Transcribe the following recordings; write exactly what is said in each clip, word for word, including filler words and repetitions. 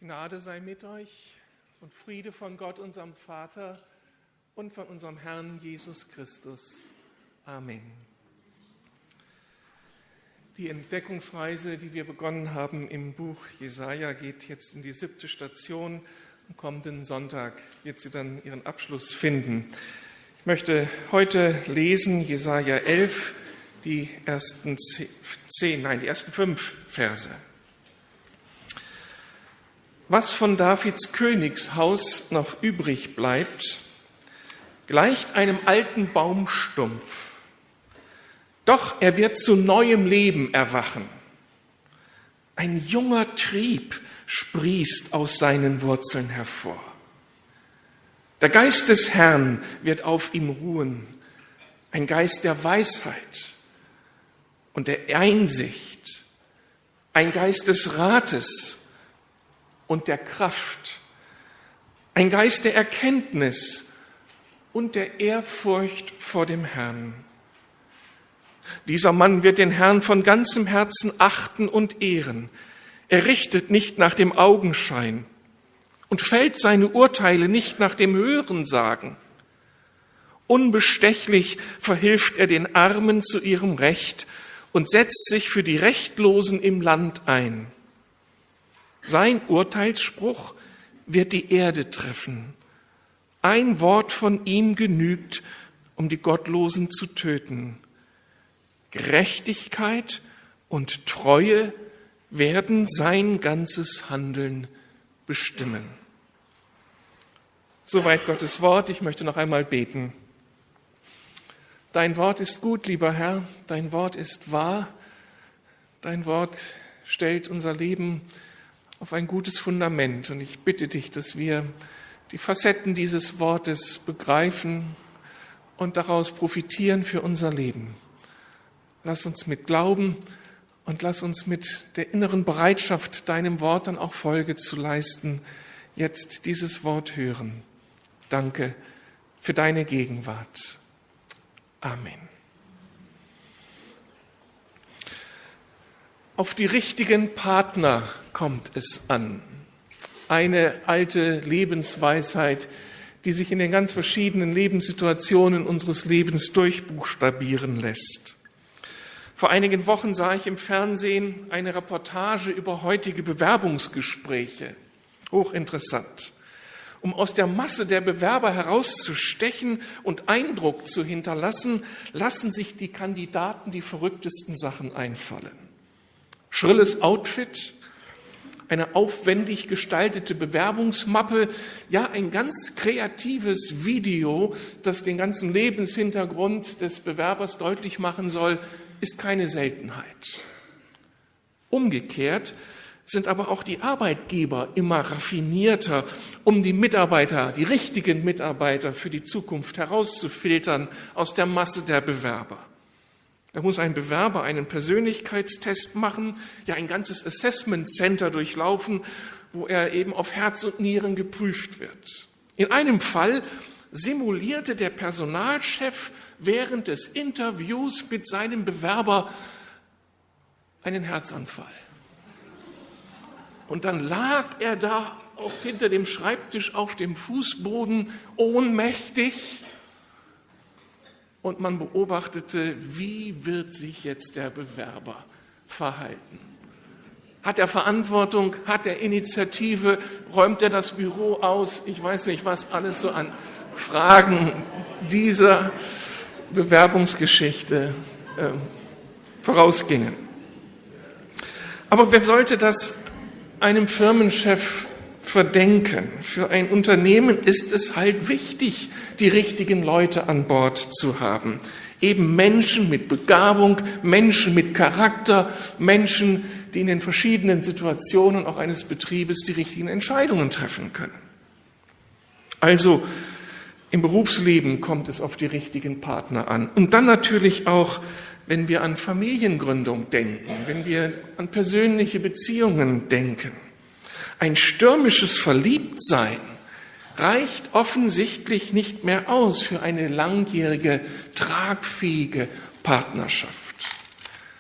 Gnade sei mit euch und Friede von Gott, unserem Vater und von unserem Herrn Jesus Christus. Amen. Die Entdeckungsreise, die wir begonnen haben im Buch Jesaja, geht jetzt in die siebte Station. Am kommenden Sonntag wird sie dann ihren Abschluss finden. Ich möchte heute lesen Jesaja elf, die ersten zehn, nein, die ersten fünf Verse. Was von Davids Königshaus noch übrig bleibt, gleicht einem alten Baumstumpf. Doch er wird zu neuem Leben erwachen. Ein junger Trieb sprießt aus seinen Wurzeln hervor. Der Geist des Herrn wird auf ihm ruhen, ein Geist der Weisheit und der Einsicht, ein Geist des Rates und der Kraft, ein Geist der Erkenntnis und der Ehrfurcht vor dem Herrn. Dieser Mann wird den Herrn von ganzem Herzen achten und ehren. Er richtet nicht nach dem Augenschein und fällt seine Urteile nicht nach dem Hörensagen. Unbestechlich verhilft er den Armen zu ihrem Recht und setzt sich für die Rechtlosen im Land ein. Sein Urteilsspruch wird die Erde treffen. Ein Wort von ihm genügt, um die Gottlosen zu töten. Gerechtigkeit und Treue werden sein ganzes Handeln bestimmen. Soweit Gottes Wort. Ich möchte noch einmal beten. Dein Wort ist gut, lieber Herr. Dein Wort ist wahr. Dein Wort stellt unser Leben auf ein gutes Fundament. Und ich bitte dich, dass wir die Facetten dieses Wortes begreifen und daraus profitieren für unser Leben. Lass uns mit Glauben und lass uns mit der inneren Bereitschaft, deinem Wort dann auch Folge zu leisten, jetzt dieses Wort hören. Danke für deine Gegenwart. Amen. Auf die richtigen Partner kommt es an. Eine alte Lebensweisheit, die sich in den ganz verschiedenen Lebenssituationen unseres Lebens durchbuchstabieren lässt. Vor einigen Wochen sah ich im Fernsehen eine Reportage über heutige Bewerbungsgespräche. Hochinteressant. Um aus der Masse der Bewerber herauszustechen und Eindruck zu hinterlassen, lassen sich die Kandidaten die verrücktesten Sachen einfallen. Schrilles Outfit, eine aufwendig gestaltete Bewerbungsmappe, ja ein ganz kreatives Video, das den ganzen Lebenshintergrund des Bewerbers deutlich machen soll, ist keine Seltenheit. Umgekehrt sind aber auch die Arbeitgeber immer raffinierter, um die Mitarbeiter, die richtigen Mitarbeiter für die Zukunft herauszufiltern aus der Masse der Bewerber. Da muss ein Bewerber einen Persönlichkeitstest machen, ja ein ganzes Assessment Center durchlaufen, wo er eben auf Herz und Nieren geprüft wird. In einem Fall simulierte der Personalchef während des Interviews mit seinem Bewerber einen Herzanfall. Und dann lag er da auch hinter dem Schreibtisch auf dem Fußboden ohnmächtig. Und man beobachtete, wie wird sich jetzt der Bewerber verhalten? Hat er Verantwortung? Hat er Initiative? Räumt er das Büro aus? Ich weiß nicht, was alles so an Fragen dieser Bewerbungsgeschichte äh, vorausgingen. Aber wer sollte das einem Firmenchef verdenken? Für ein Unternehmen ist es halt wichtig, die richtigen Leute an Bord zu haben. Eben Menschen mit Begabung, Menschen mit Charakter, Menschen, die in den verschiedenen Situationen auch eines Betriebes die richtigen Entscheidungen treffen können. Also im Berufsleben kommt es auf die richtigen Partner an. Und dann natürlich auch, wenn wir an Familiengründung denken, wenn wir an persönliche Beziehungen denken. Ein stürmisches Verliebtsein reicht offensichtlich nicht mehr aus für eine langjährige, tragfähige Partnerschaft.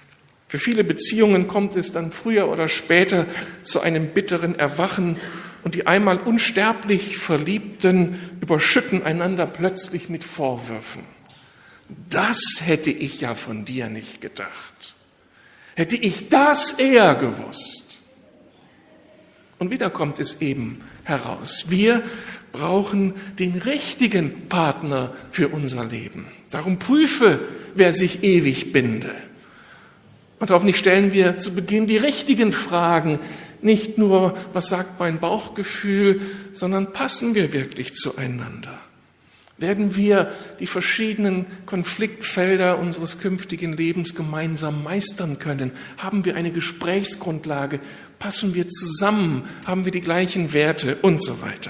Für viele Beziehungen kommt es dann früher oder später zu einem bitteren Erwachen und die einmal unsterblich Verliebten überschütten einander plötzlich mit Vorwürfen. Das hätte ich ja von dir nicht gedacht. Hätte ich das eher gewusst. Und wieder kommt es eben heraus. Wir brauchen den richtigen Partner für unser Leben. Darum prüfe, wer sich ewig binde. Und hoffentlich stellen wir zu Beginn die richtigen Fragen. Nicht nur, was sagt mein Bauchgefühl, sondern passen wir wirklich zueinander? Werden wir die verschiedenen Konfliktfelder unseres künftigen Lebens gemeinsam meistern können? Haben wir eine Gesprächsgrundlage? Passen wir zusammen? Haben wir die gleichen Werte? Und so weiter.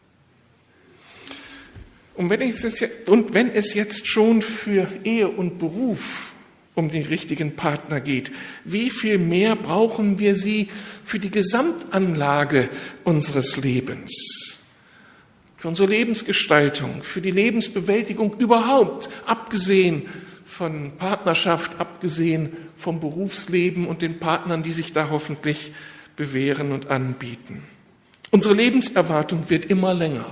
Und wenn es jetzt, und wenn es jetzt schon für Ehe und Beruf um den richtigen Partner geht, wie viel mehr brauchen wir sie für die Gesamtanlage unseres Lebens? Für unsere Lebensgestaltung, für die Lebensbewältigung überhaupt, abgesehen von Partnerschaft, abgesehen vom Berufsleben und den Partnern, die sich da hoffentlich bewähren und anbieten. Unsere Lebenserwartung wird immer länger.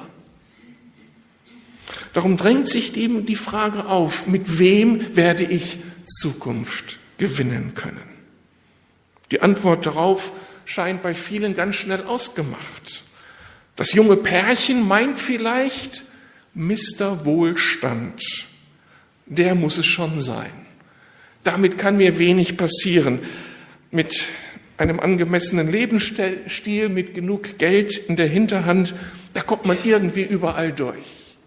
Darum drängt sich eben die Frage auf, mit wem werde ich Zukunft gewinnen können? Die Antwort darauf scheint bei vielen ganz schnell ausgemacht. Das junge Pärchen meint vielleicht, Mister Wohlstand, der muss es schon sein. Damit kann mir wenig passieren. Mit einem angemessenen Lebensstil, mit genug Geld in der Hinterhand, da kommt man irgendwie überall durch.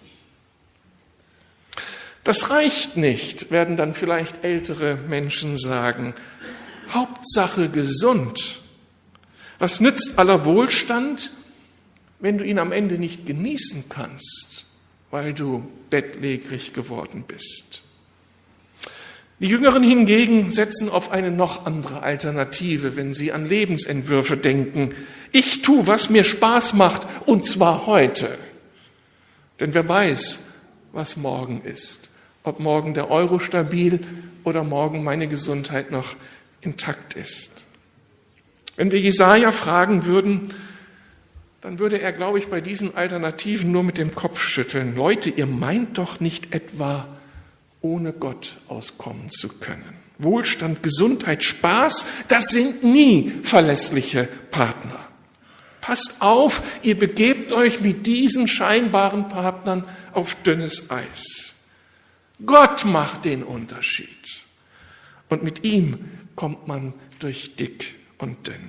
Das reicht nicht, werden dann vielleicht ältere Menschen sagen. Hauptsache gesund. Was nützt aller Wohlstand, wenn du ihn am Ende nicht genießen kannst, weil du bettlägerig geworden bist? Die Jüngeren hingegen setzen auf eine noch andere Alternative, wenn sie an Lebensentwürfe denken. Ich tue, was mir Spaß macht, und zwar heute. Denn wer weiß, was morgen ist. Ob morgen der Euro stabil oder morgen meine Gesundheit noch intakt ist. Wenn wir Jesaja fragen würden, dann würde er, glaube ich, bei diesen Alternativen nur mit dem Kopf schütteln. Leute, ihr meint doch nicht etwa, ohne Gott auskommen zu können. Wohlstand, Gesundheit, Spaß, das sind nie verlässliche Partner. Passt auf, ihr begebt euch mit diesen scheinbaren Partnern auf dünnes Eis. Gott macht den Unterschied. Und mit ihm kommt man durch dick und dünn.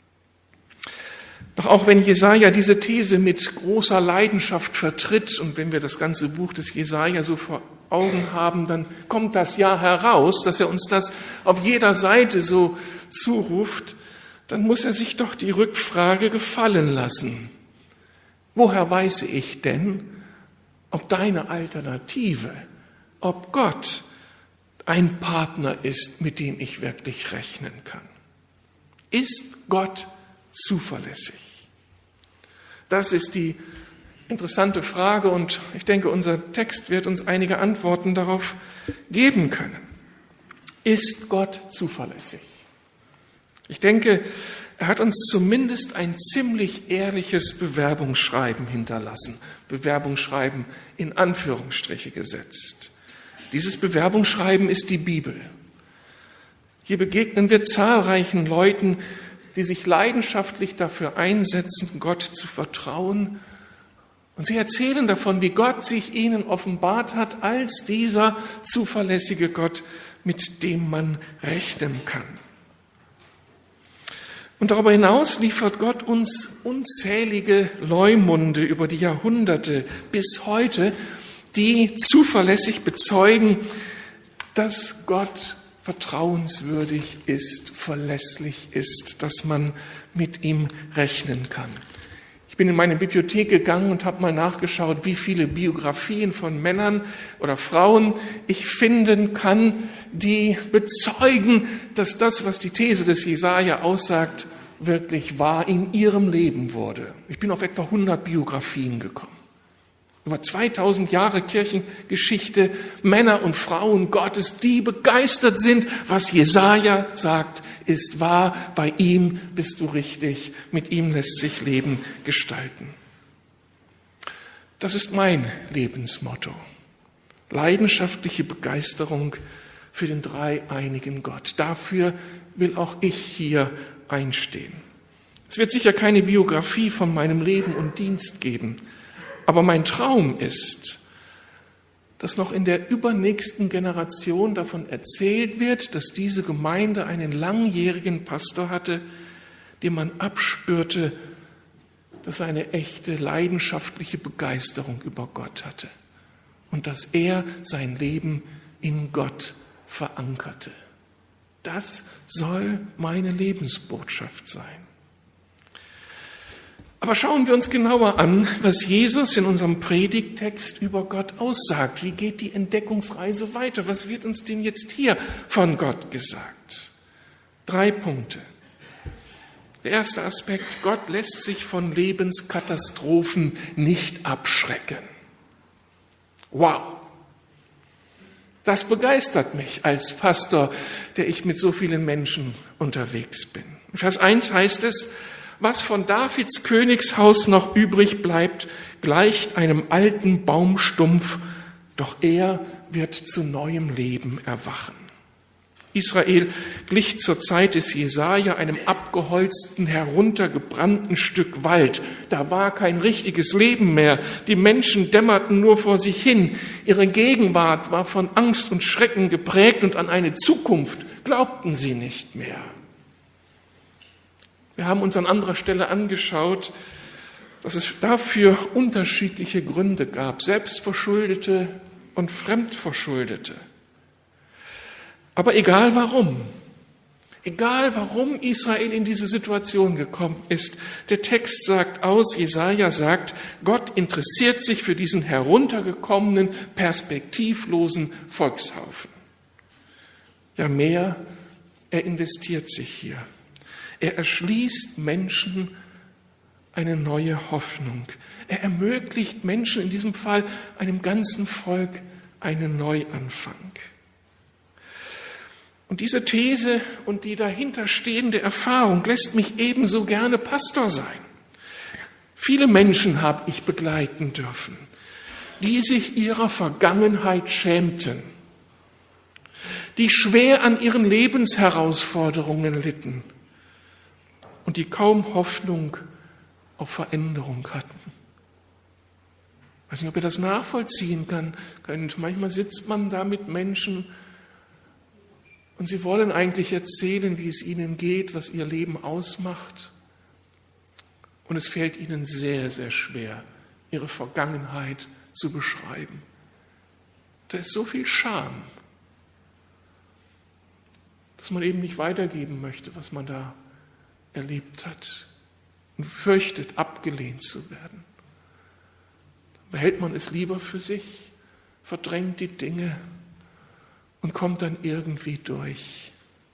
Doch auch wenn Jesaja diese These mit großer Leidenschaft vertritt und wenn wir das ganze Buch des Jesaja so vor Augen haben, dann kommt das ja heraus, dass er uns das auf jeder Seite so zuruft, dann muss er sich doch die Rückfrage gefallen lassen. Woher weiß ich denn, ob deine Alternative, ob Gott ein Partner ist, mit dem ich wirklich rechnen kann? Ist Gott zuverlässig? Das ist die interessante Frage und ich denke, unser Text wird uns einige Antworten darauf geben können. Ist Gott zuverlässig? Ich denke, er hat uns zumindest ein ziemlich ehrliches Bewerbungsschreiben hinterlassen. Bewerbungsschreiben in Anführungsstriche gesetzt. Dieses Bewerbungsschreiben ist die Bibel. Hier begegnen wir zahlreichen Leuten, die sich leidenschaftlich dafür einsetzen, Gott zu vertrauen. Und sie erzählen davon, wie Gott sich ihnen offenbart hat als dieser zuverlässige Gott, mit dem man rechnen kann. Und darüber hinaus liefert Gott uns unzählige Leumunde über die Jahrhunderte bis heute, die zuverlässig bezeugen, dass Gott vertrauenswürdig ist, verlässlich ist, dass man mit ihm rechnen kann. Ich bin in meine Bibliothek gegangen und habe mal nachgeschaut, wie viele Biografien von Männern oder Frauen ich finden kann, die bezeugen, dass das, was die These des Jesaja aussagt, wirklich wahr in ihrem Leben wurde. Ich bin auf etwa hundert Biografien gekommen. über zweitausend Jahre Kirchengeschichte, Männer und Frauen Gottes, die begeistert sind, was Jesaja sagt, ist wahr, bei ihm bist du richtig, mit ihm lässt sich Leben gestalten. Das ist mein Lebensmotto. Leidenschaftliche Begeisterung für den dreieinigen Gott. Dafür will auch ich hier einstehen. Es wird sicher keine Biografie von meinem Leben und Dienst geben, aber mein Traum ist, dass noch in der übernächsten Generation davon erzählt wird, dass diese Gemeinde einen langjährigen Pastor hatte, dem man abspürte, dass er eine echte leidenschaftliche Begeisterung über Gott hatte und dass er sein Leben in Gott verankerte. Das soll meine Lebensbotschaft sein. Aber schauen wir uns genauer an, was Jesus in unserem Predigttext über Gott aussagt. Wie geht die Entdeckungsreise weiter? Was wird uns denn jetzt hier von Gott gesagt? Drei Punkte. Der erste Aspekt: Gott lässt sich von Lebenskatastrophen nicht abschrecken. Wow! Das begeistert mich als Pastor, der ich mit so vielen Menschen unterwegs bin. In Vers eins heißt es: Was von Davids Königshaus noch übrig bleibt, gleicht einem alten Baumstumpf, doch er wird zu neuem Leben erwachen. Israel glich zur Zeit des Jesaja einem abgeholzten, heruntergebrannten Stück Wald. Da war kein richtiges Leben mehr. Die Menschen dämmerten nur vor sich hin. Ihre Gegenwart war von Angst und Schrecken geprägt und an eine Zukunft glaubten sie nicht mehr. Wir haben uns an anderer Stelle angeschaut, dass es dafür unterschiedliche Gründe gab, selbstverschuldete und fremdverschuldete. Aber egal warum, egal warum Israel in diese Situation gekommen ist, der Text sagt aus, Jesaja sagt, Gott interessiert sich für diesen heruntergekommenen, perspektivlosen Volkshaufen. Ja mehr, er investiert sich hier. Er erschließt Menschen eine neue Hoffnung. Er ermöglicht Menschen, in diesem Fall einem ganzen Volk, einen Neuanfang. Und diese These und die dahinterstehende Erfahrung lässt mich ebenso gerne Pastor sein. Viele Menschen habe ich begleiten dürfen, die sich ihrer Vergangenheit schämten, die schwer an ihren Lebensherausforderungen litten und die kaum Hoffnung auf Veränderung hatten. Ich weiß nicht, ob ihr das nachvollziehen kann, könnt. Manchmal sitzt man da mit Menschen und sie wollen eigentlich erzählen, wie es ihnen geht, was ihr Leben ausmacht. Und es fällt ihnen sehr, sehr schwer, ihre Vergangenheit zu beschreiben. Da ist so viel Scham, dass man eben nicht weitergeben möchte, was man da erlebt hat und fürchtet, abgelehnt zu werden. Dann behält man es lieber für sich, verdrängt die Dinge und kommt dann irgendwie durch.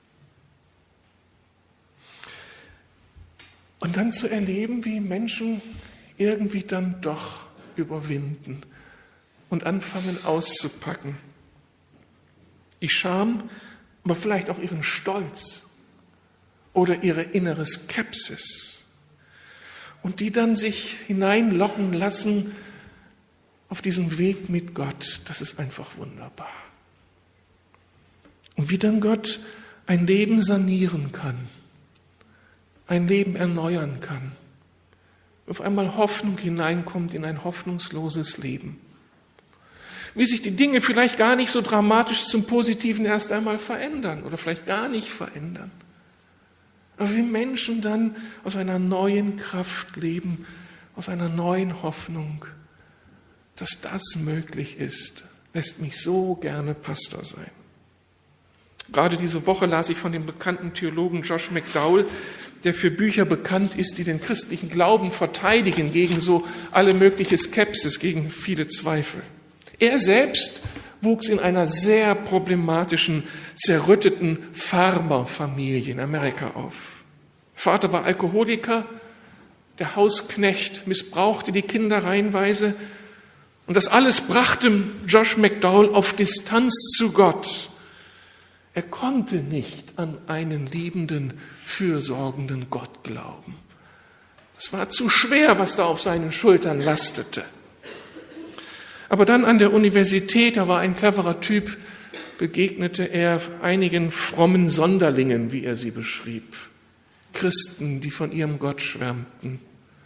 Und dann zu erleben, wie Menschen irgendwie dann doch überwinden und anfangen auszupacken. Die Scham, aber vielleicht auch ihren Stolz oder ihre innere Skepsis. Und die dann sich hineinlocken lassen auf diesen Weg mit Gott. Das ist einfach wunderbar. Und wie dann Gott ein Leben sanieren kann, ein Leben erneuern kann. Auf einmal Hoffnung hineinkommt in ein hoffnungsloses Leben. Wie sich die Dinge vielleicht gar nicht so dramatisch zum Positiven erst einmal verändern oder vielleicht gar nicht verändern. Aber wie Menschen dann aus einer neuen Kraft leben, aus einer neuen Hoffnung, dass das möglich ist, lässt mich so gerne Pastor sein. Gerade diese Woche las ich von dem bekannten Theologen Josh McDowell, der für Bücher bekannt ist, die den christlichen Glauben verteidigen gegen so alle mögliche Skepsis, gegen viele Zweifel. Er selbst wuchs in einer sehr problematischen, zerrütteten Farmerfamilie in Amerika auf. Vater war Alkoholiker, der Hausknecht missbrauchte die Kinder reihenweise Und das alles brachte Josh McDowell auf Distanz zu Gott. Er konnte nicht an einen liebenden, fürsorgenden Gott glauben. Es war zu schwer, was da auf seinen Schultern lastete. Aber dann an der Universität, er war ein cleverer Typ, begegnete er einigen frommen Sonderlingen, wie er sie beschrieb. Christen, die von ihrem Gott schwärmten.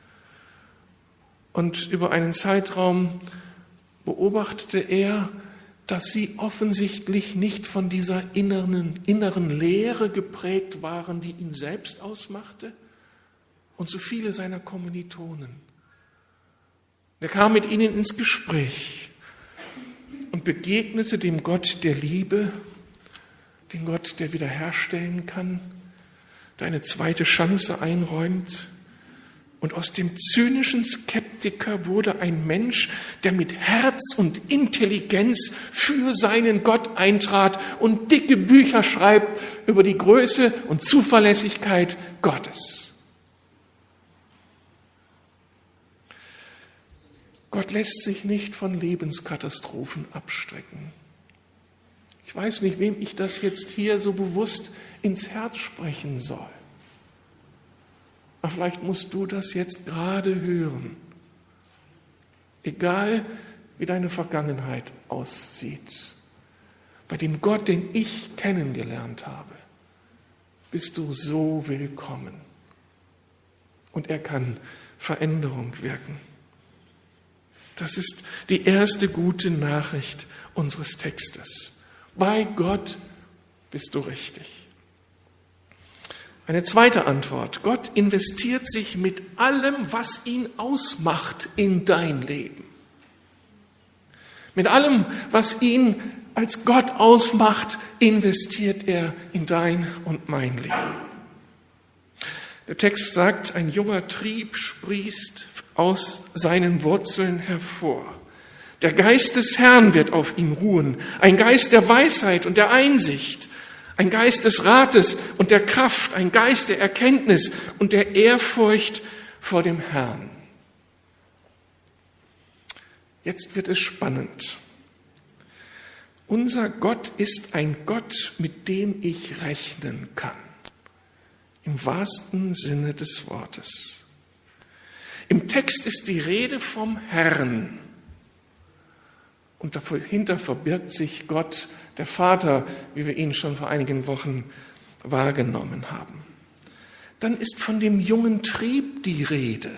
Und über einen Zeitraum beobachtete er, dass sie offensichtlich nicht von dieser inneren, inneren Leere geprägt waren, die ihn selbst ausmachte und so viele seiner Kommilitonen. Er kam mit ihnen ins Gespräch und begegnete dem Gott der Liebe, dem Gott, der wiederherstellen kann, der eine zweite Chance einräumt. Und aus dem zynischen Skeptiker wurde ein Mensch, der mit Herz und Intelligenz für seinen Gott eintrat und dicke Bücher schreibt über die Größe und Zuverlässigkeit Gottes. Gott lässt sich nicht von Lebenskatastrophen abschrecken. Ich weiß nicht, wem ich das jetzt hier so bewusst ins Herz sprechen soll. Aber vielleicht musst du das jetzt gerade hören. Egal, wie deine Vergangenheit aussieht. Bei dem Gott, den ich kennengelernt habe, bist du so willkommen. Und er kann Veränderung wirken. Das ist die erste gute Nachricht unseres Textes. Bei Gott bist du richtig. Eine zweite Antwort. Gott investiert sich mit allem, was ihn ausmacht, in dein Leben. Mit allem, was ihn als Gott ausmacht, investiert er in dein und mein Leben. Der Text sagt, ein junger Trieb sprießt aus seinen Wurzeln hervor. Der Geist des Herrn wird auf ihm ruhen, ein Geist der Weisheit und der Einsicht, ein Geist des Rates und der Kraft, ein Geist der Erkenntnis und der Ehrfurcht vor dem Herrn. Jetzt wird es spannend. Unser Gott ist ein Gott, mit dem ich rechnen kann. Im wahrsten Sinne des Wortes. Im Text ist die Rede vom Herrn. Und dahinter verbirgt sich Gott, der Vater, wie wir ihn schon vor einigen Wochen wahrgenommen haben. Dann ist von dem jungen Trieb die Rede.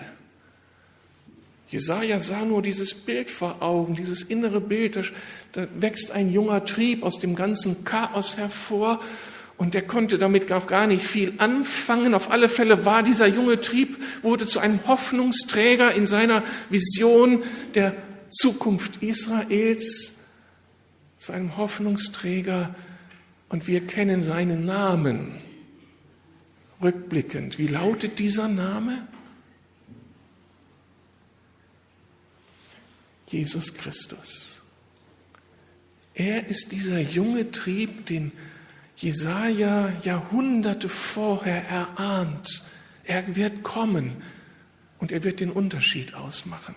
Jesaja sah nur dieses Bild vor Augen, dieses innere Bild. Da, da wächst ein junger Trieb aus dem ganzen Chaos hervor und der konnte damit auch gar nicht viel anfangen. Auf alle Fälle war dieser junge Trieb, wurde zu einem Hoffnungsträger in seiner Vision der Zukunft Israels, zu einem Hoffnungsträger, und wir kennen seinen Namen. Rückblickend, wie lautet dieser Name? Jesus Christus. Er ist dieser junge Trieb, den Jesaja Jahrhunderte vorher erahnt. Er wird kommen und er wird den Unterschied ausmachen.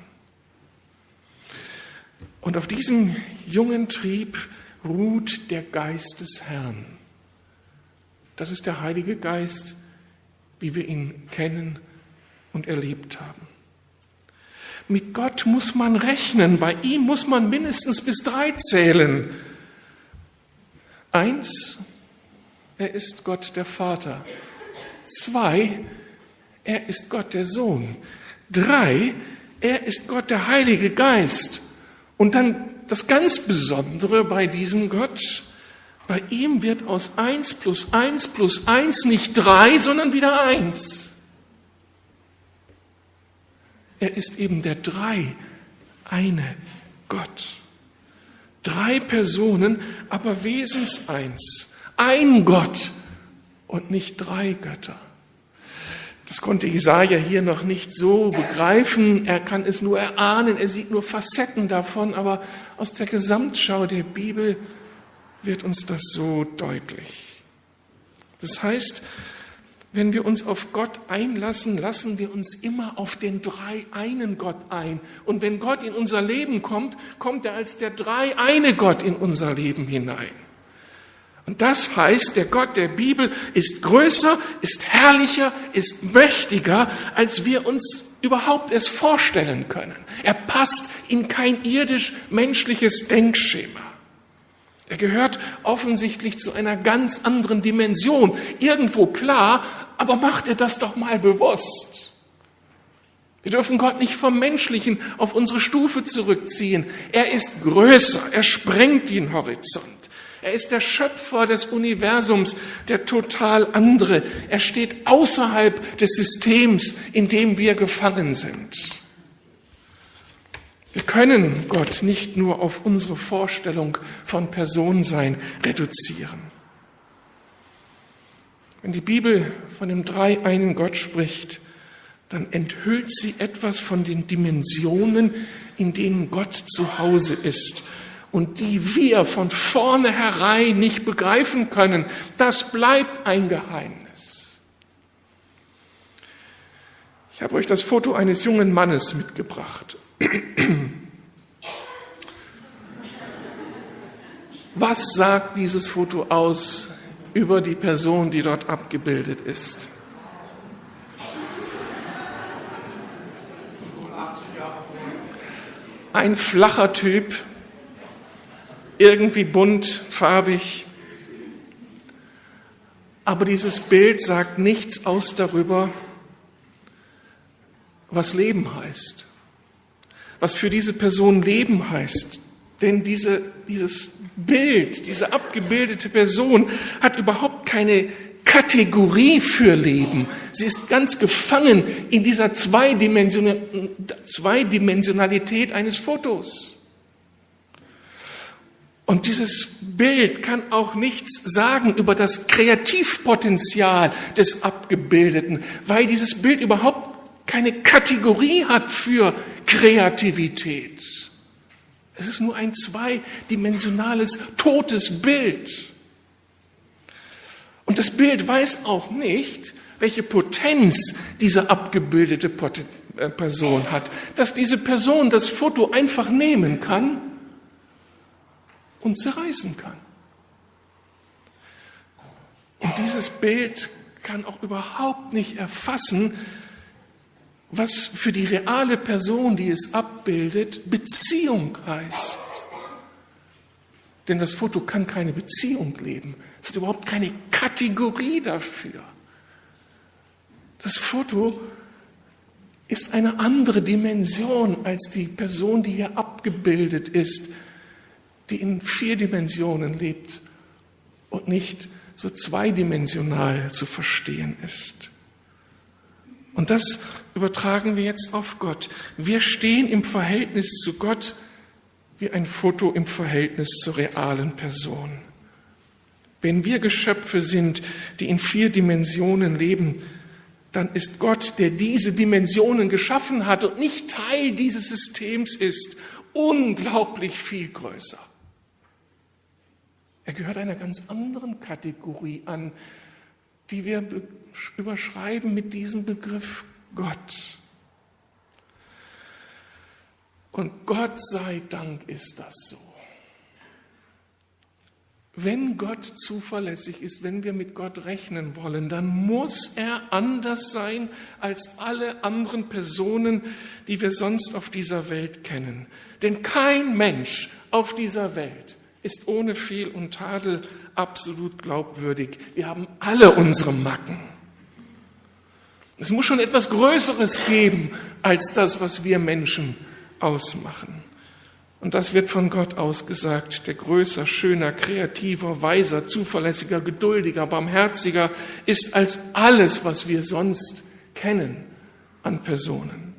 Und auf diesem jungen Trieb ruht der Geist des Herrn. Das ist der Heilige Geist, wie wir ihn kennen und erlebt haben. Mit Gott muss man rechnen, bei ihm muss man mindestens bis drei zählen. Eins, er ist Gott der Vater. Zwei, er ist Gott der Sohn. Drei, er ist Gott der Heilige Geist. Und dann das ganz Besondere bei diesem Gott, bei ihm wird aus eins plus eins plus eins nicht drei, sondern wieder eins. Er ist eben der drei, eine Gott. Drei Personen, aber wesenseins. Ein Gott und nicht drei Götter. Das konnte Jesaja hier noch nicht so begreifen. Er kann es nur erahnen, er sieht nur Facetten davon, aber aus der Gesamtschau der Bibel wird uns das so deutlich. Das heißt, Wenn wir uns auf Gott einlassen, lassen wir uns immer auf den dreieinen Gott ein. Und wenn Gott in unser Leben kommt, kommt er als der dreieine Gott in unser Leben hinein. Und das heißt, der Gott der Bibel ist größer, ist herrlicher, ist mächtiger, als wir uns überhaupt erst vorstellen können. Er passt in kein irdisch-menschliches Denkschema. Er gehört offensichtlich zu einer ganz anderen Dimension. Irgendwo klar, aber macht er das doch mal bewusst. Wir dürfen Gott nicht vom Menschlichen auf unsere Stufe zurückziehen. Er ist größer, er sprengt den Horizont. Er ist der Schöpfer des Universums, der total andere. Er steht außerhalb des Systems, in dem wir gefangen sind. Wir können Gott nicht nur auf unsere Vorstellung von Personensein reduzieren. Wenn die Bibel von dem dreieinen Gott spricht, dann enthüllt sie etwas von den Dimensionen, in denen Gott zu Hause ist und die wir von vornherein nicht begreifen können. Das bleibt ein Geheimnis. Ich habe euch das Foto eines jungen Mannes mitgebracht. Was sagt dieses Foto aus über die Person, die dort abgebildet ist? Ein flacher Typ, irgendwie bunt, farbig. Aber dieses Bild sagt nichts aus darüber, was Leben heißt. Was für diese Person Leben heißt. Denn diese, dieses Bild, diese abgebildete Person hat überhaupt keine Kategorie für Leben. Sie ist ganz gefangen in dieser Zweidimensionalität eines Fotos. Und dieses Bild kann auch nichts sagen über das Kreativpotenzial des Abgebildeten, weil dieses Bild überhaupt keine Kategorie hat für Kreativität. Es ist nur ein zweidimensionales, totes Bild. Und das Bild weiß auch nicht, welche Potenz diese abgebildete Person hat, dass diese Person das Foto einfach nehmen kann und zerreißen kann. Und dieses Bild kann auch überhaupt nicht erfassen, was für die reale Person, die es abbildet, Beziehung heißt. Denn das Foto kann keine Beziehung leben. Es hat überhaupt keine Kategorie dafür. Das Foto ist eine andere Dimension als die Person, die hier abgebildet ist, die in vier Dimensionen lebt und nicht so zweidimensional zu verstehen ist. Und das übertragen wir jetzt auf Gott. Wir stehen im Verhältnis zu Gott wie ein Foto im Verhältnis zur realen Person. Wenn wir Geschöpfe sind, die in vier Dimensionen leben, dann ist Gott, der diese Dimensionen geschaffen hat und nicht Teil dieses Systems ist, unglaublich viel größer. Er gehört einer ganz anderen Kategorie an, die wir überschreiben mit diesem Begriff Gott. Und Gott sei Dank ist das so. Wenn Gott zuverlässig ist, wenn wir mit Gott rechnen wollen, dann muss er anders sein als alle anderen Personen, die wir sonst auf dieser Welt kennen. Denn kein Mensch auf dieser Welt ist ohne Fehl und Tadel absolut glaubwürdig. Wir haben alle unsere Macken. Es muss schon etwas Größeres geben als das, was wir Menschen ausmachen. Und das wird von Gott ausgesagt. Der größer, schöner, kreativer, weiser, zuverlässiger, geduldiger, barmherziger ist als alles, was wir sonst kennen an Personen.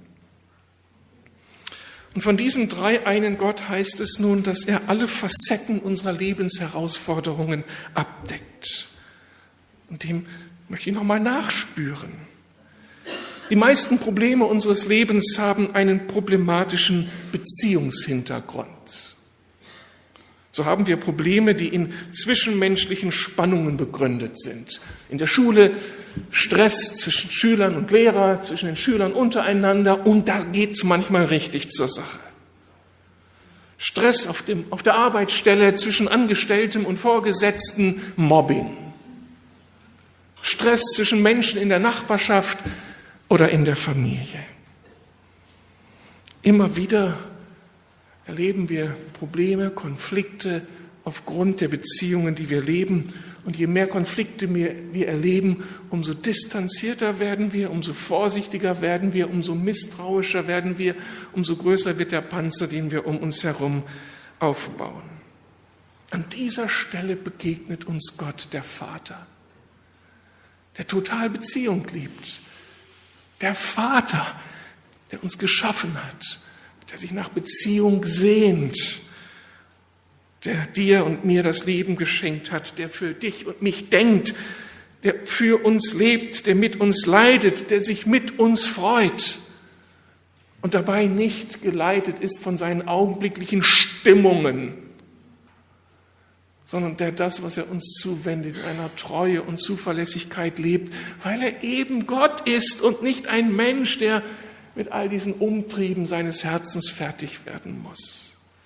Und von diesem dreieinen Gott heißt es nun, dass er alle Facetten unserer Lebensherausforderungen abdeckt. Und dem möchte ich nochmal nachspüren. Die meisten Probleme unseres Lebens haben einen problematischen Beziehungshintergrund. So haben wir Probleme, die in zwischenmenschlichen Spannungen begründet sind. In der Schule Stress zwischen Schülern und Lehrer, zwischen den Schülern untereinander, und da geht es manchmal richtig zur Sache. Stress auf, dem, auf der Arbeitsstelle zwischen Angestelltem und Vorgesetzten, Mobbing. Stress zwischen Menschen in der Nachbarschaft oder in der Familie. Immer wieder erleben wir Probleme, Konflikte aufgrund der Beziehungen, die wir leben. Und je mehr Konflikte wir erleben, umso distanzierter werden wir, umso vorsichtiger werden wir, umso misstrauischer werden wir, umso größer wird der Panzer, den wir um uns herum aufbauen. An dieser Stelle begegnet uns Gott, der Vater, der total Beziehung liebt. Der Vater, der uns geschaffen hat, der sich nach Beziehung sehnt, der dir und mir das Leben geschenkt hat, der für dich und mich denkt, der für uns lebt, der mit uns leidet, der sich mit uns freut und dabei nicht geleitet ist von seinen augenblicklichen Stimmungen, sondern der das, was er uns zuwendet, in einer Treue und Zuverlässigkeit lebt, weil er eben Gott ist und nicht ein Mensch, der mit all diesen Umtrieben seines Herzens fertig werden muss.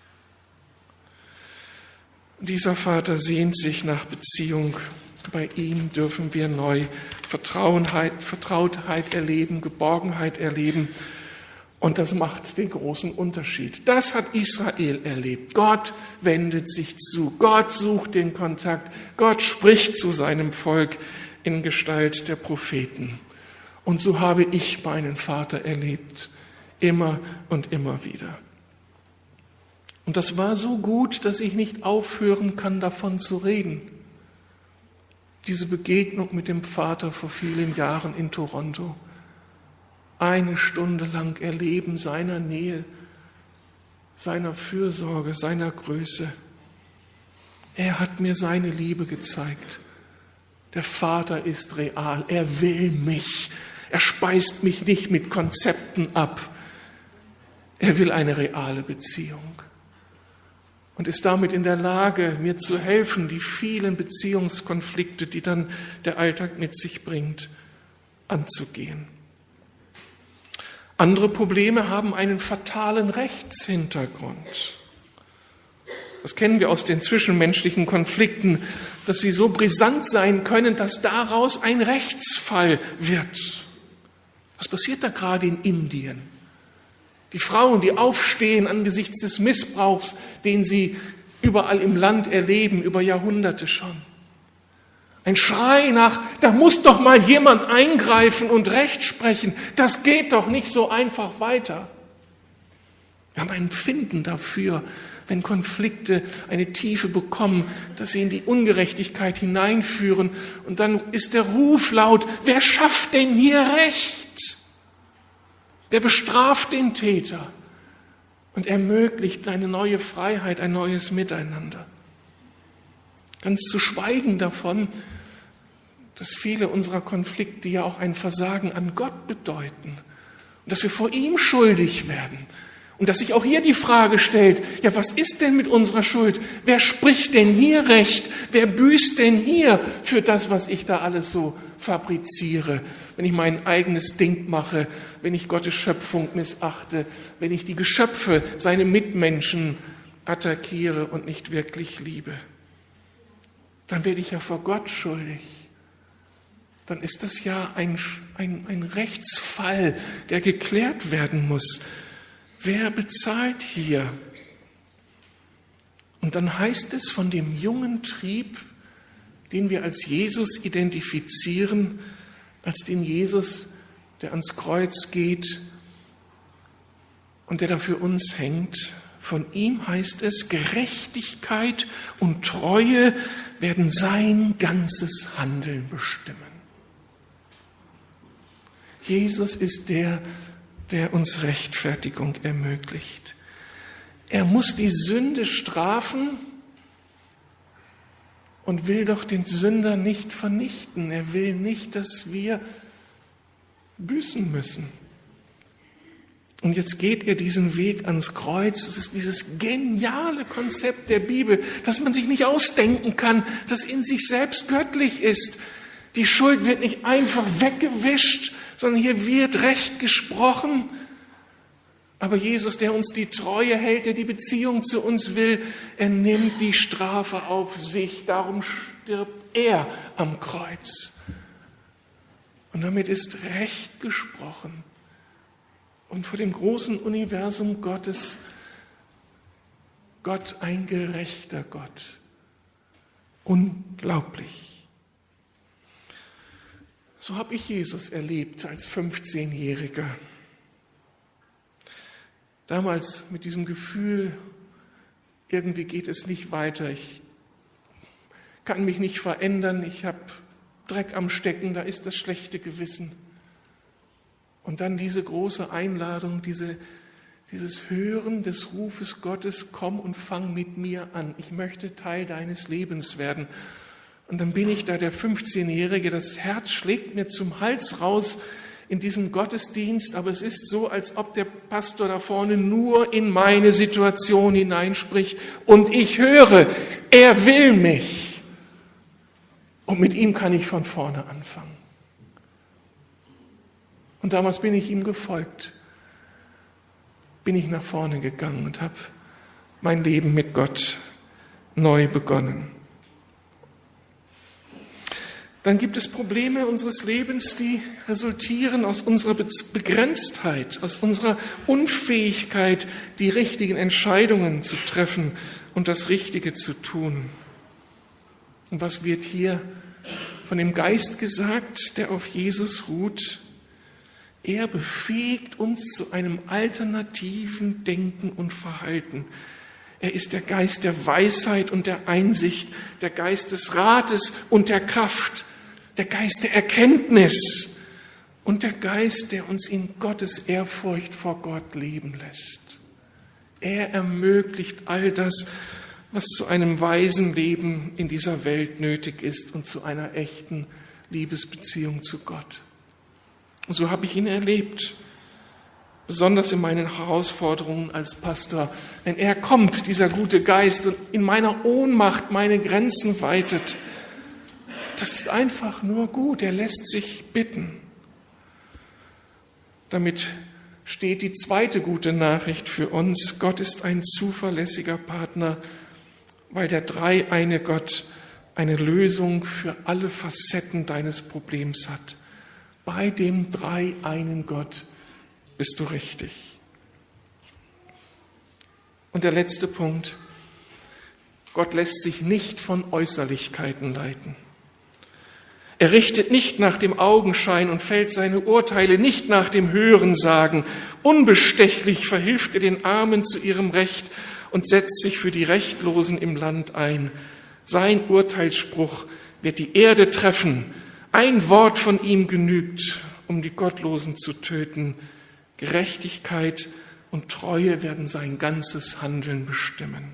Dieser Vater sehnt sich nach Beziehung. Bei ihm dürfen wir neu Vertrauenheit, Vertrautheit erleben, Geborgenheit erleben. Und das macht den großen Unterschied. Das hat Israel erlebt. Gott wendet sich zu. Gott sucht den Kontakt. Gott spricht zu seinem Volk in Gestalt der Propheten. Und so habe ich meinen Vater erlebt. Immer und immer wieder. Und das war so gut, dass ich nicht aufhören kann, davon zu reden. Diese Begegnung mit dem Vater vor vielen Jahren in Toronto. Eine Stunde lang erleben seiner Nähe, seiner Fürsorge, seiner Größe. Er hat mir seine Liebe gezeigt. Der Vater ist real. Er will mich. Er speist mich nicht mit Konzepten ab. Er will eine reale Beziehung. Und ist damit in der Lage, mir zu helfen, die vielen Beziehungskonflikte, die dann der Alltag mit sich bringt, anzugehen. Andere Probleme haben einen fatalen Rechtshintergrund. Das kennen wir aus den zwischenmenschlichen Konflikten, dass sie so brisant sein können, dass daraus ein Rechtsfall wird. Was passiert da gerade in Indien? Die Frauen, die aufstehen angesichts des Missbrauchs, den sie überall im Land erleben, über Jahrhunderte schon. Ein Schrei nach, da muss doch mal jemand eingreifen und Recht sprechen. Das geht doch nicht so einfach weiter. Wir haben ein Empfinden dafür, wenn Konflikte eine Tiefe bekommen, dass sie in die Ungerechtigkeit hineinführen. Und dann ist der Ruf laut, wer schafft denn hier Recht? Wer bestraft den Täter und ermöglicht eine neue Freiheit, ein neues Miteinander? Ganz zu schweigen davon, dass viele unserer Konflikte ja auch ein Versagen an Gott bedeuten und dass wir vor ihm schuldig werden. Und dass sich auch hier die Frage stellt, ja, was ist denn mit unserer Schuld? Wer spricht denn hier Recht? Wer büßt denn hier für das, was ich da alles so fabriziere? Wenn ich mein eigenes Ding mache, wenn ich Gottes Schöpfung missachte, wenn ich die Geschöpfe, seine Mitmenschen attackiere und nicht wirklich liebe, dann werde ich ja vor Gott schuldig. Dann ist das ja ein, ein, ein Rechtsfall, der geklärt werden muss. Wer bezahlt hier? Und dann heißt es von dem jungen Trieb, den wir als Jesus identifizieren, als den Jesus, der ans Kreuz geht und der da für uns hängt. Von ihm heißt es, Gerechtigkeit und Treue werden sein ganzes Handeln bestimmen. Jesus ist der, der uns Rechtfertigung ermöglicht. Er muss die Sünde strafen und will doch den Sünder nicht vernichten. Er will nicht, dass wir büßen müssen. Und jetzt geht er diesen Weg ans Kreuz. Das ist dieses geniale Konzept der Bibel, dass man sich nicht ausdenken kann, das in sich selbst göttlich ist. Die Schuld wird nicht einfach weggewischt, sondern hier wird Recht gesprochen. Aber Jesus, der uns die Treue hält, der die Beziehung zu uns will, er nimmt die Strafe auf sich. Darum stirbt er am Kreuz. Und damit ist Recht gesprochen. Und vor dem großen Universum Gottes, Gott ein gerechter Gott. Unglaublich. So habe ich Jesus erlebt als fünfzehnjähriger. Damals mit diesem Gefühl, irgendwie geht es nicht weiter, ich kann mich nicht verändern, ich habe Dreck am Stecken, da ist das schlechte Gewissen. Und dann diese große Einladung, diese, dieses Hören des Rufes Gottes, komm und fang mit mir an, ich möchte Teil deines Lebens werden. Und dann bin ich da, der fünfzehnjährige, das Herz schlägt mir zum Hals raus, in diesem Gottesdienst, aber es ist so, als ob der Pastor da vorne nur in meine Situation hineinspricht und ich höre, er will mich und mit ihm kann ich von vorne anfangen. Und damals bin ich ihm gefolgt, bin ich nach vorne gegangen und habe mein Leben mit Gott neu begonnen. Dann gibt es Probleme unseres Lebens, die resultieren aus unserer Begrenztheit, aus unserer Unfähigkeit, die richtigen Entscheidungen zu treffen und das Richtige zu tun. Und was wird hier von dem Geist gesagt, der auf Jesus ruht? Er befähigt uns zu einem alternativen Denken und Verhalten. Er ist der Geist der Weisheit und der Einsicht, der Geist des Rates und der Kraft, der Geist der Erkenntnis und der Geist, der uns in Gottes Ehrfurcht vor Gott leben lässt. Er ermöglicht all das, was zu einem weisen Leben in dieser Welt nötig ist und zu einer echten Liebesbeziehung zu Gott. Und so habe ich ihn erlebt. Besonders in meinen Herausforderungen als Pastor. Wenn er kommt, dieser gute Geist, und in meiner Ohnmacht meine Grenzen weitet, das ist einfach nur gut. Er lässt sich bitten. Damit steht die zweite gute Nachricht für uns. Gott ist ein zuverlässiger Partner, weil der dreieine Gott eine Lösung für alle Facetten deines Problems hat. Bei dem dreieinen Gott bist du richtig. Und der letzte Punkt. Gott lässt sich nicht von Äußerlichkeiten leiten. Er richtet nicht nach dem Augenschein und fällt seine Urteile nicht nach dem Hörensagen. Unbestechlich verhilft er den Armen zu ihrem Recht und setzt sich für die Rechtlosen im Land ein. Sein Urteilsspruch wird die Erde treffen. Ein Wort von ihm genügt, um die Gottlosen zu töten. Gerechtigkeit und Treue werden sein ganzes Handeln bestimmen.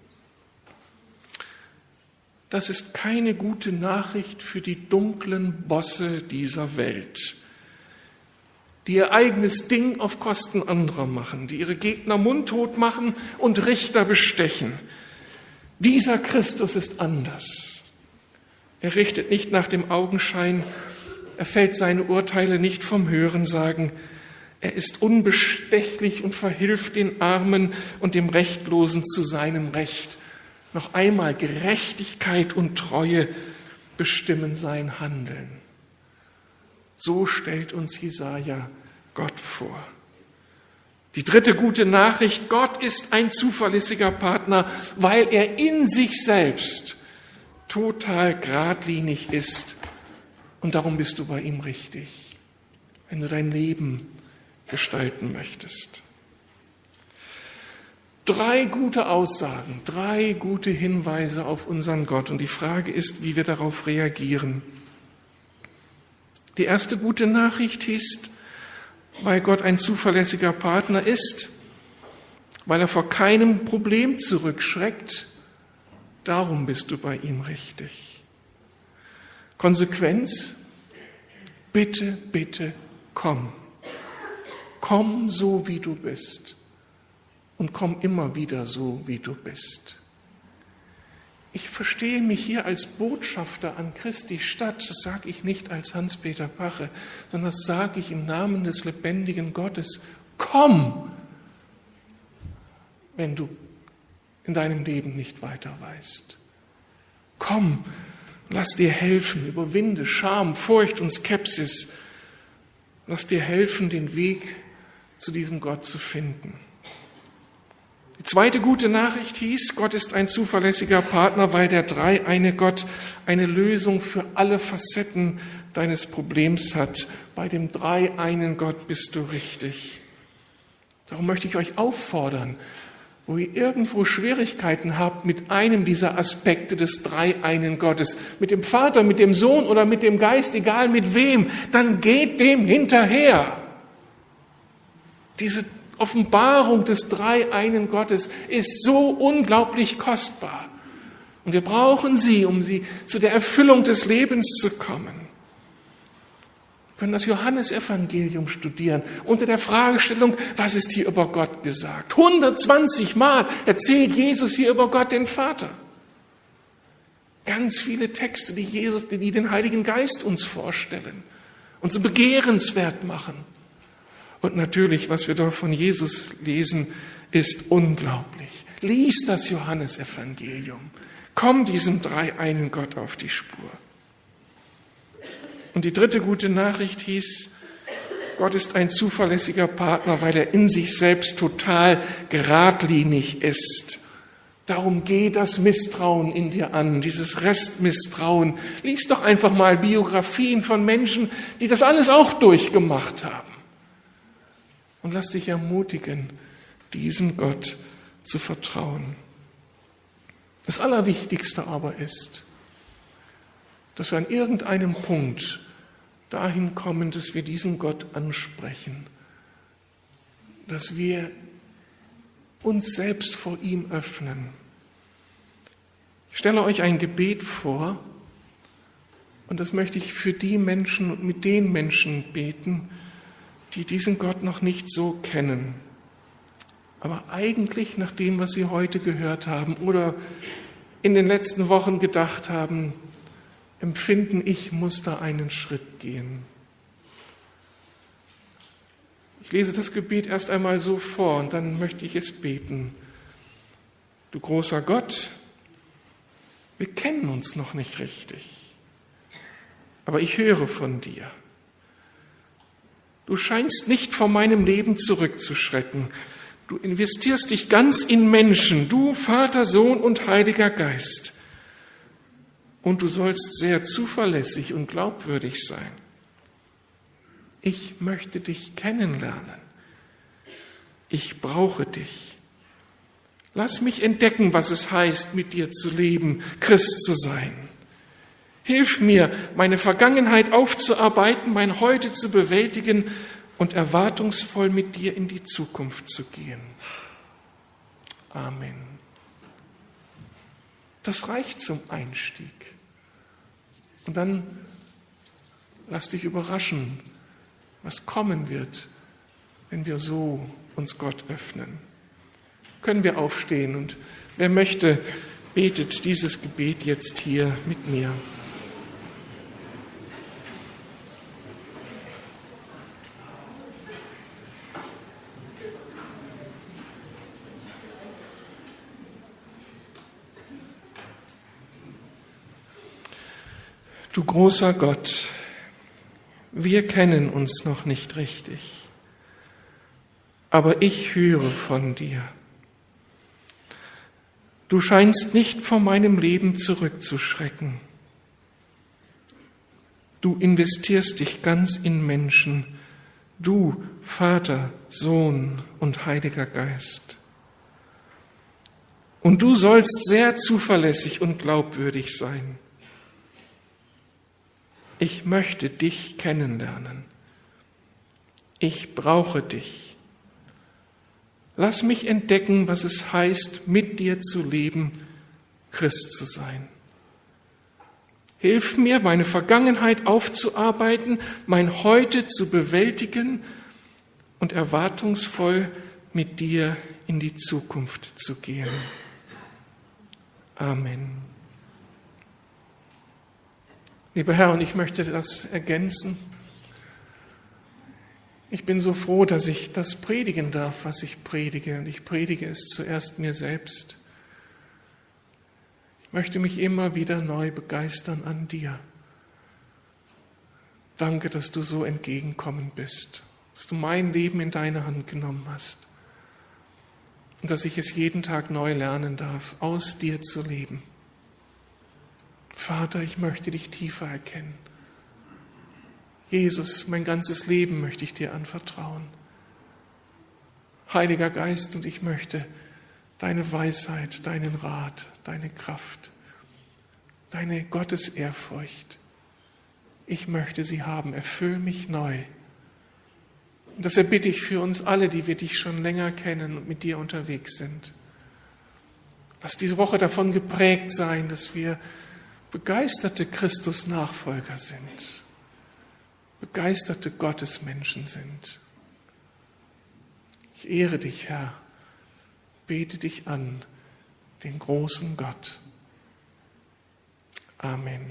Das ist keine gute Nachricht für die dunklen Bosse dieser Welt, die ihr eigenes Ding auf Kosten anderer machen, die ihre Gegner mundtot machen und Richter bestechen. Dieser Christus ist anders. Er richtet nicht nach dem Augenschein, er fällt seine Urteile nicht vom Hörensagen. Er ist unbestechlich und verhilft den Armen und dem Rechtlosen zu seinem Recht. Noch einmal, Gerechtigkeit und Treue bestimmen sein Handeln. So stellt uns Jesaja Gott vor. Die dritte gute Nachricht, Gott ist ein zuverlässiger Partner, weil er in sich selbst total geradlinig ist. Und darum bist du bei ihm richtig, wenn du dein Leben gestalten möchtest. Drei gute Aussagen, drei gute Hinweise auf unseren Gott. Und die Frage ist, wie wir darauf reagieren. Die erste gute Nachricht ist, weil Gott ein zuverlässiger Partner ist, weil er vor keinem Problem zurückschreckt, darum bist du bei ihm richtig. Konsequenz, bitte, bitte, komm. Komm so, wie du bist. Und komm immer wieder so, wie du bist. Ich verstehe mich hier als Botschafter an Christi Stadt. Das sage ich nicht als Hans-Peter Pache, sondern das sage ich im Namen des lebendigen Gottes. Komm, wenn du in deinem Leben nicht weiter weißt. Komm, lass dir helfen, überwinde Scham, Furcht und Skepsis. Lass dir helfen, den Weg zu diesem Gott zu finden. Die zweite gute Nachricht hieß, Gott ist ein zuverlässiger Partner, weil der dreieine Gott eine Lösung für alle Facetten deines Problems hat. Bei dem dreieinen Gott bist du richtig. Darum möchte ich euch auffordern, wo ihr irgendwo Schwierigkeiten habt mit einem dieser Aspekte des dreieinen Gottes, mit dem Vater, mit dem Sohn oder mit dem Geist, egal mit wem, dann geht dem hinterher. Diese Offenbarung des dreieinen Gottes ist so unglaublich kostbar. Und wir brauchen sie, um sie zu der Erfüllung des Lebens zu kommen. Wir können das Johannesevangelium studieren unter der Fragestellung, was ist hier über Gott gesagt? hundertzwanzig Mal erzählt Jesus hier über Gott, den Vater. Ganz viele Texte, die Jesus, die den Heiligen Geist uns vorstellen, uns begehrenswert machen. Und natürlich, was wir dort von Jesus lesen, ist unglaublich. Lies das Johannesevangelium. Komm diesem dreieinen Gott auf die Spur. Und die dritte gute Nachricht hieß, Gott ist ein zuverlässiger Partner, weil er in sich selbst total geradlinig ist. Darum geht das Misstrauen in dir an, dieses Restmisstrauen. Lies doch einfach mal Biografien von Menschen, die das alles auch durchgemacht haben. Und lass dich ermutigen, diesem Gott zu vertrauen. Das Allerwichtigste aber ist, dass wir an irgendeinem Punkt dahin kommen, dass wir diesen Gott ansprechen, dass wir uns selbst vor ihm öffnen. Ich stelle euch ein Gebet vor und das möchte ich für die Menschen und mit den Menschen beten, die diesen Gott noch nicht so kennen, aber eigentlich nach dem, was sie heute gehört haben oder in den letzten Wochen gedacht haben, empfinden, ich muss da einen Schritt gehen. Ich lese das Gebet erst einmal so vor und dann möchte ich es beten. Du großer Gott, wir kennen uns noch nicht richtig, aber ich höre von dir. Du scheinst nicht vor meinem Leben zurückzuschrecken. Du investierst dich ganz in Menschen, du Vater, Sohn und Heiliger Geist. Und du sollst sehr zuverlässig und glaubwürdig sein. Ich möchte dich kennenlernen. Ich brauche dich. Lass mich entdecken, was es heißt, mit dir zu leben, Christ zu sein. Hilf mir, meine Vergangenheit aufzuarbeiten, mein Heute zu bewältigen und erwartungsvoll mit dir in die Zukunft zu gehen. Amen. Das reicht zum Einstieg. Und dann lass dich überraschen, was kommen wird, wenn wir so uns Gott öffnen. Können wir aufstehen und wer möchte, betet dieses Gebet jetzt hier mit mir. Du großer Gott, wir kennen uns noch nicht richtig, aber ich höre von dir. Du scheinst nicht vor meinem Leben zurückzuschrecken. Du investierst dich ganz in Menschen, du Vater, Sohn und Heiliger Geist. Und du sollst sehr zuverlässig und glaubwürdig sein. Ich möchte dich kennenlernen. Ich brauche dich. Lass mich entdecken, was es heißt, mit dir zu leben, Christ zu sein. Hilf mir, meine Vergangenheit aufzuarbeiten, mein Heute zu bewältigen und erwartungsvoll mit dir in die Zukunft zu gehen. Amen. Lieber Herr, und ich möchte das ergänzen. Ich bin so froh, dass ich das predigen darf, was ich predige. Und ich predige es zuerst mir selbst. Ich möchte mich immer wieder neu begeistern an dir. Danke, dass du so entgegenkommen bist, dass du mein Leben in deine Hand genommen hast und dass ich es jeden Tag neu lernen darf, aus dir zu leben. Vater, ich möchte dich tiefer erkennen. Jesus, mein ganzes Leben möchte ich dir anvertrauen. Heiliger Geist, und ich möchte deine Weisheit, deinen Rat, deine Kraft, deine Gottesehrfurcht, ich möchte sie haben. Erfüll mich neu. Und das erbitte ich für uns alle, die wir dich schon länger kennen und mit dir unterwegs sind. Lass diese Woche davon geprägt sein, dass wir begeisterte Christus-Nachfolger sind, begeisterte Gottesmenschen sind. Ich ehre dich, Herr, bete dich an, den großen Gott. Amen.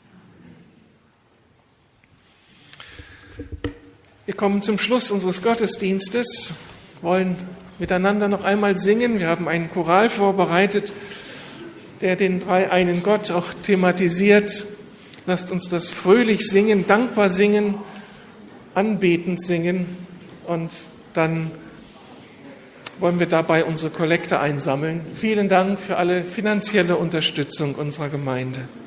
Wir kommen zum Schluss unseres Gottesdienstes, wollen miteinander noch einmal singen. Wir haben einen Choral vorbereitet, der den dreieinen Gott auch thematisiert. Lasst uns das fröhlich singen, dankbar singen, anbetend singen und dann wollen wir dabei unsere Kollekte einsammeln. Vielen Dank für alle finanzielle Unterstützung unserer Gemeinde.